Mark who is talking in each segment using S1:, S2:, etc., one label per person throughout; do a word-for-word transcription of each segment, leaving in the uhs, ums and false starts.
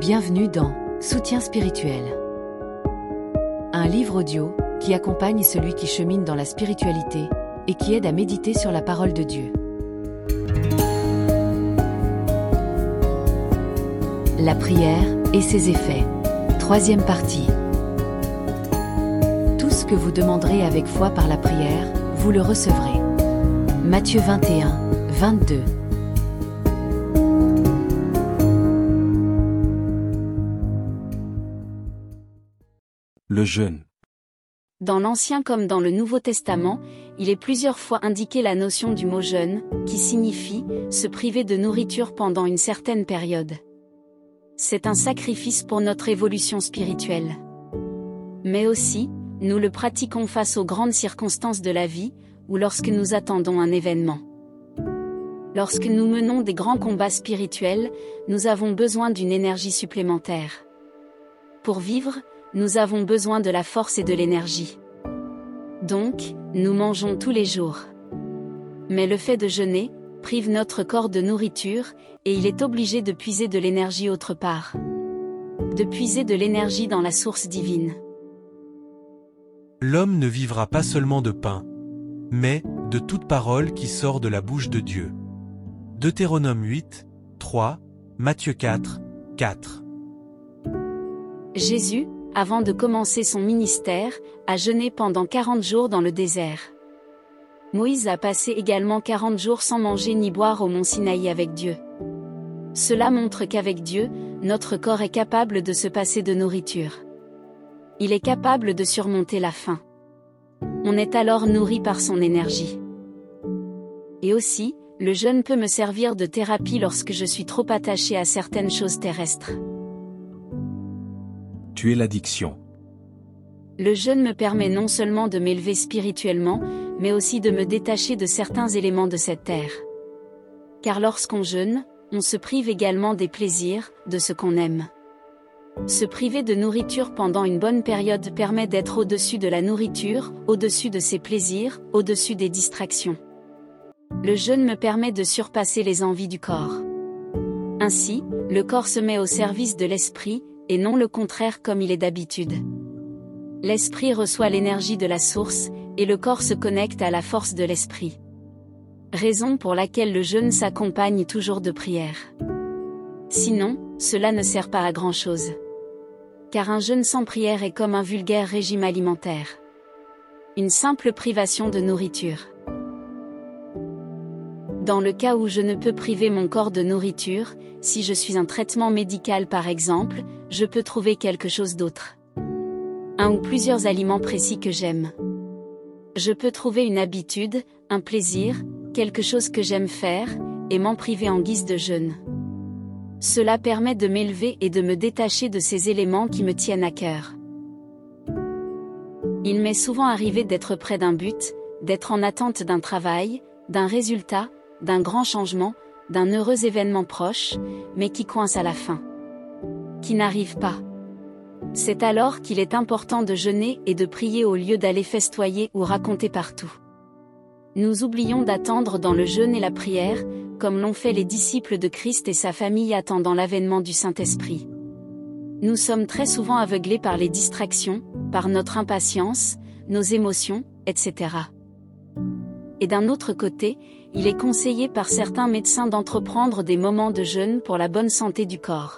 S1: Bienvenue dans Soutien spirituel. Un livre audio qui accompagne celui qui chemine dans la spiritualité et qui aide à méditer sur la parole de Dieu. La prière et ses effets. Troisième partie. Tout ce que vous demanderez avec foi par la prière, vous le recevrez. Matthieu vingt et un, vingt-deux.
S2: Le jeûne.
S3: Dans l'Ancien comme dans le Nouveau Testament, il est plusieurs fois indiqué la notion du mot jeûne, qui signifie « se priver de nourriture pendant une certaine période ». C'est un sacrifice pour notre évolution spirituelle. Mais aussi, nous le pratiquons face aux grandes circonstances de la vie, ou lorsque nous attendons un événement. Lorsque nous menons des grands combats spirituels, nous avons besoin d'une énergie supplémentaire. Pour vivre, nous avons besoin de la force et de l'énergie. Donc, nous mangeons tous les jours. Mais le fait de jeûner prive notre corps de nourriture, et il est obligé de puiser de l'énergie autre part. De puiser de l'énergie dans la source divine.
S2: L'homme ne vivra pas seulement de pain, mais de toute parole qui sort de la bouche de Dieu. Deutéronome huit, trois, Matthieu quatre, quatre.
S3: Jésus, avant de commencer son ministère, a jeûné pendant quarante jours dans le désert. Moïse a passé également quarante jours sans manger ni boire au mont Sinaï avec Dieu. Cela montre qu'avec Dieu, notre corps est capable de se passer de nourriture. Il est capable de surmonter la faim. On est alors nourri par son énergie. Et aussi, le jeûne peut me servir de thérapie lorsque je suis trop attaché à certaines choses terrestres.
S2: Tuer l'addiction.
S3: Le jeûne me permet non seulement de m'élever spirituellement, mais aussi de me détacher de certains éléments de cette terre. Car lorsqu'on jeûne, on se prive également des plaisirs, de ce qu'on aime. Se priver de nourriture pendant une bonne période permet d'être au-dessus de la nourriture, au-dessus de ses plaisirs, au-dessus des distractions. Le jeûne me permet de surpasser les envies du corps. Ainsi, le corps se met au service de l'esprit, et non le contraire comme il est d'habitude. L'esprit reçoit l'énergie de la source, et le corps se connecte à la force de l'esprit. Raison pour laquelle le jeûne s'accompagne toujours de prière. Sinon, cela ne sert pas à grand-chose. Car un jeûne sans prière est comme un vulgaire régime alimentaire. Une simple privation de nourriture. Dans le cas où je ne peux priver mon corps de nourriture, si je suis un traitement médical par exemple, je peux trouver quelque chose d'autre. Un ou plusieurs aliments précis que j'aime. Je peux trouver une habitude, un plaisir, quelque chose que j'aime faire, et m'en priver en guise de jeûne. Cela permet de m'élever et de me détacher de ces éléments qui me tiennent à cœur. Il m'est souvent arrivé d'être près d'un but, d'être en attente d'un travail, d'un résultat, d'un grand changement, d'un heureux événement proche, mais qui coince à la fin. Qui n'arrive pas. C'est alors qu'il est important de jeûner et de prier au lieu d'aller festoyer ou raconter partout. Nous oublions d'attendre dans le jeûne et la prière, comme l'ont fait les disciples de Christ et sa famille attendant l'avènement du Saint-Esprit. Nous sommes très souvent aveuglés par les distractions, par notre impatience, nos émotions, et cetera. Et d'un autre côté, il est conseillé par certains médecins d'entreprendre des moments de jeûne pour la bonne santé du corps.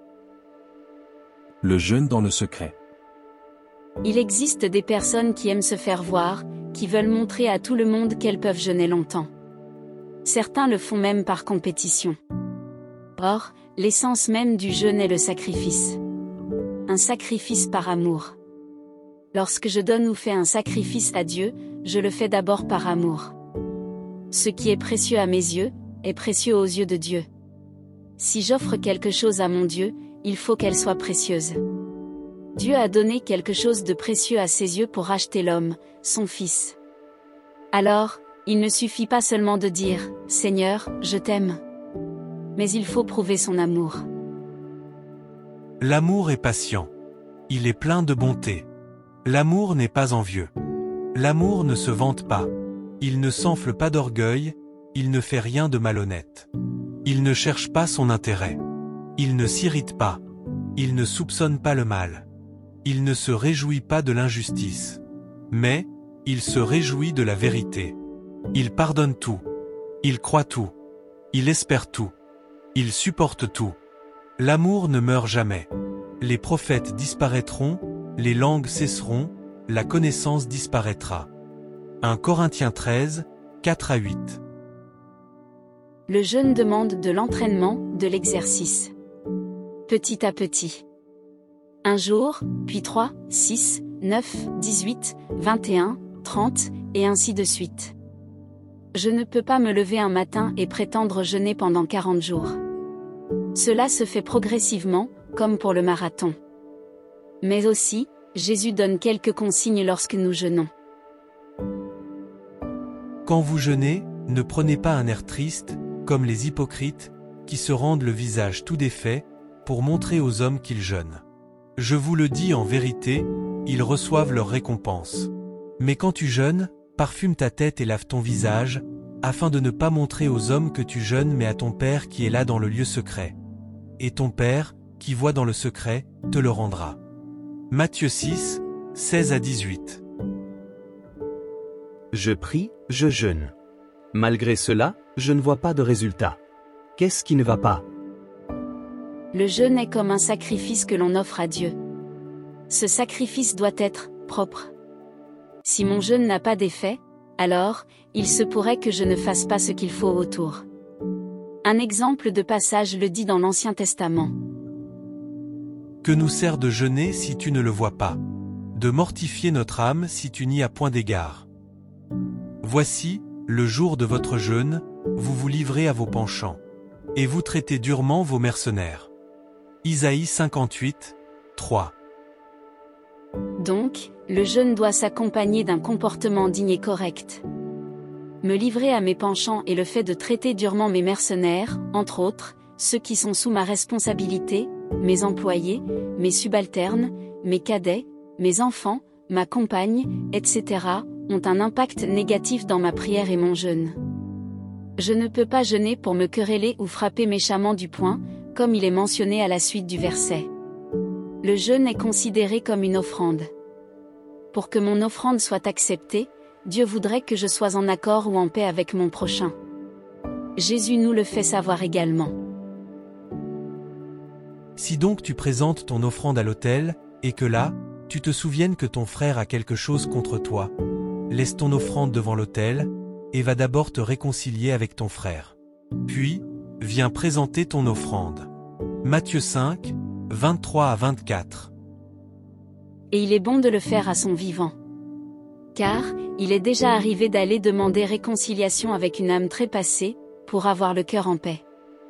S2: Le jeûne dans le secret.
S3: Il existe des personnes qui aiment se faire voir, qui veulent montrer à tout le monde qu'elles peuvent jeûner longtemps. Certains le font même par compétition. Or, l'essence même du jeûne est le sacrifice. Un sacrifice par amour. Lorsque je donne ou fais un sacrifice à Dieu, je le fais d'abord par amour. Ce qui est précieux à mes yeux, est précieux aux yeux de Dieu. Si j'offre quelque chose à mon Dieu, il faut qu'elle soit précieuse. Dieu a donné quelque chose de précieux à ses yeux pour racheter l'homme, son fils. Alors, il ne suffit pas seulement de dire « Seigneur, je t'aime ». Mais il faut prouver son amour.
S2: L'amour est patient. Il est plein de bonté. L'amour n'est pas envieux. L'amour ne se vante pas. Il ne s'enfle pas d'orgueil, il ne fait rien de malhonnête. Il ne cherche pas son intérêt. Il ne s'irrite pas. il ne soupçonne pas le mal. Il ne se réjouit pas de l'injustice. Mais, il se réjouit de la vérité. Il pardonne tout. Il croit tout. Il espère tout. Il supporte tout. L'amour ne meurt jamais. Les prophètes disparaîtront, les langues cesseront, la connaissance disparaîtra. un Corinthiens treize, quatre à huit.
S3: Le jeûne demande de l'entraînement, de l'exercice. Petit à petit. Un jour, puis trois, six, neuf, dix-huit, vingt et un, trente, et ainsi de suite. Je ne peux pas me lever un matin et prétendre jeûner pendant quarante jours. Cela se fait progressivement, comme pour le marathon. Mais aussi, Jésus donne quelques consignes lorsque nous jeûnons.
S2: Quand vous jeûnez, ne prenez pas un air triste, comme les hypocrites, qui se rendent le visage tout défait, pour montrer aux hommes qu'ils jeûnent. Je vous le dis en vérité, ils reçoivent leur récompense. Mais quand tu jeûnes, parfume ta tête et lave ton visage, afin de ne pas montrer aux hommes que tu jeûnes mais à ton Père qui est là dans le lieu secret. Et ton Père, qui voit dans le secret, te le rendra. Matthieu six, seize à dix-huit.
S4: Je prie, je jeûne. Malgré cela, je ne vois pas de résultat. Qu'est-ce qui ne va pas?
S3: Le jeûne est comme un sacrifice que l'on offre à Dieu. Ce sacrifice doit être propre. Si mon jeûne n'a pas d'effet, alors, il se pourrait que je ne fasse pas ce qu'il faut autour. Un exemple de passage le dit dans l'Ancien Testament.
S2: Que nous sert de jeûner si tu ne le vois pas? De mortifier notre âme si tu n'y as point d'égard. Voici, le jour de votre jeûne, vous vous livrez à vos penchants. Et vous traitez durement vos mercenaires. Isaïe cinquante-huit, trois.
S3: Donc, le jeûne doit s'accompagner d'un comportement digne et correct. Me livrer à mes penchants est le fait de traiter durement mes mercenaires, entre autres, ceux qui sont sous ma responsabilité, mes employés, mes subalternes, mes cadets, mes enfants, ma compagne, et cetera, ont un impact négatif dans ma prière et mon jeûne. Je ne peux pas jeûner pour me quereller ou frapper méchamment du poing, comme il est mentionné à la suite du verset. Le jeûne est considéré comme une offrande. Pour que mon offrande soit acceptée, Dieu voudrait que je sois en accord ou en paix avec mon prochain. Jésus nous le fait savoir également.
S2: Si donc tu présentes ton offrande à l'autel, et que là, tu te souviennes que ton frère a quelque chose contre toi, laisse ton offrande devant l'autel, et va d'abord te réconcilier avec ton frère. Puis, viens présenter ton offrande. Matthieu cinq, vingt-trois à vingt-quatre.
S3: Et il est bon de le faire à son vivant. Car, il est déjà arrivé d'aller demander réconciliation avec une âme trépassée, pour avoir le cœur en paix.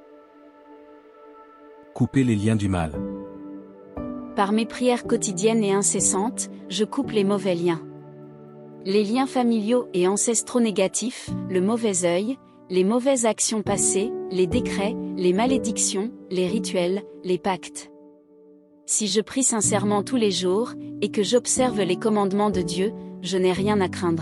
S5: Couper les liens du mal.
S3: Par mes prières quotidiennes et incessantes, je coupe les mauvais liens. Les liens familiaux et ancestraux négatifs, le mauvais œil, les mauvaises actions passées, les décrets, les malédictions, les rituels, les pactes. Si je prie sincèrement tous les jours, et que j'observe les commandements de Dieu, je n'ai rien à craindre.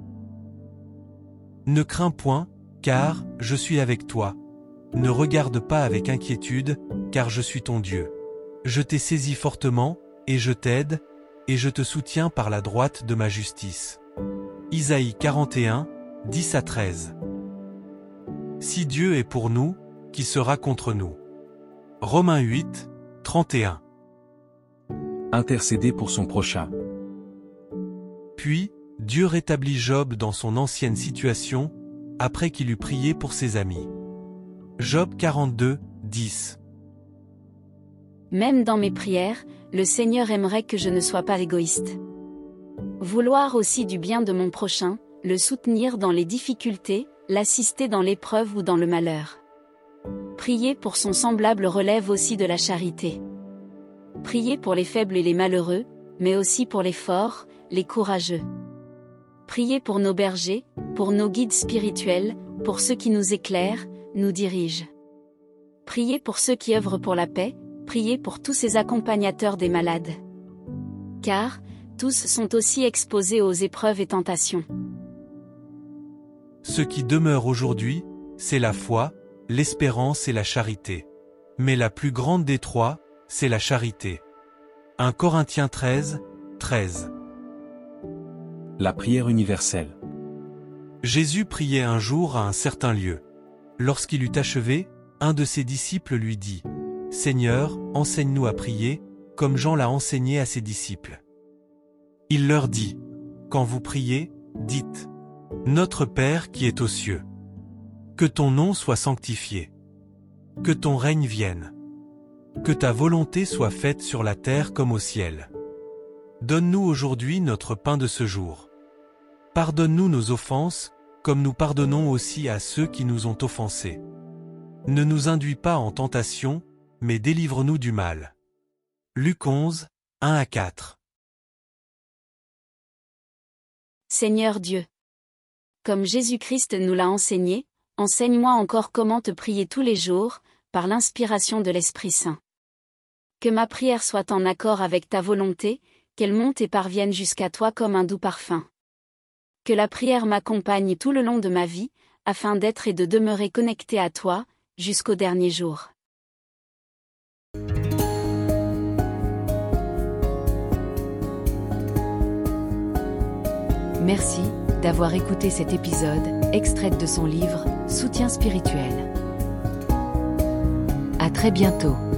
S2: Ne crains point, car je suis avec toi. Ne regarde pas avec inquiétude, car je suis ton Dieu. Je t'ai saisi fortement, et je t'aide, et je te soutiens par la droite de ma justice. Isaïe quarante et un, dix à treize. Si Dieu est pour nous, qui sera contre nous? Romains huit, trente et un.
S5: Intercéder pour son prochain.
S2: Puis, Dieu rétablit Job dans son ancienne situation, après qu'il eut prié pour ses amis. Job quarante-deux, dix.
S3: Même dans mes prières, le Seigneur aimerait que je ne sois pas égoïste. Vouloir aussi du bien de mon prochain, le soutenir dans les difficultés, l'assister dans l'épreuve ou dans le malheur. Prier pour son semblable relève aussi de la charité. Prier pour les faibles et les malheureux, mais aussi pour les forts, les courageux. Prier pour nos bergers, pour nos guides spirituels, pour ceux qui nous éclairent, nous dirigent. Prier pour ceux qui œuvrent pour la paix, prier pour tous ces accompagnateurs des malades. Car, tous sont aussi exposés aux épreuves et tentations.
S2: Ce qui demeure aujourd'hui, c'est la foi, l'espérance et la charité. Mais la plus grande des trois, c'est la charité. un Corinthiens treize, treize.
S5: La prière universelle.
S2: Jésus priait un jour à un certain lieu. Lorsqu'il eut achevé, un de ses disciples lui dit « Seigneur, enseigne-nous à prier, comme Jean l'a enseigné à ses disciples. » Il leur dit « Quand vous priez, dites « Notre Père qui est aux cieux. Que ton nom soit sanctifié. Que ton règne vienne. Que ta volonté soit faite sur la terre comme au ciel. Donne-nous aujourd'hui notre pain de ce jour. Pardonne-nous nos offenses, comme nous pardonnons aussi à ceux qui nous ont offensés. Ne nous induis pas en tentation, mais délivre-nous du mal. » Luc onze, un à quatre.
S3: Seigneur Dieu, comme Jésus-Christ nous l'a enseigné, enseigne-moi encore comment te prier tous les jours, par l'inspiration de l'Esprit Saint. Que ma prière soit en accord avec ta volonté, qu'elle monte et parvienne jusqu'à toi comme un doux parfum. Que la prière m'accompagne tout le long de ma vie, afin d'être et de demeurer connecté à toi, jusqu'au dernier jour.
S1: Merci d'avoir écouté cet épisode, extrait de son livre « Soutien spirituel ». À très bientôt.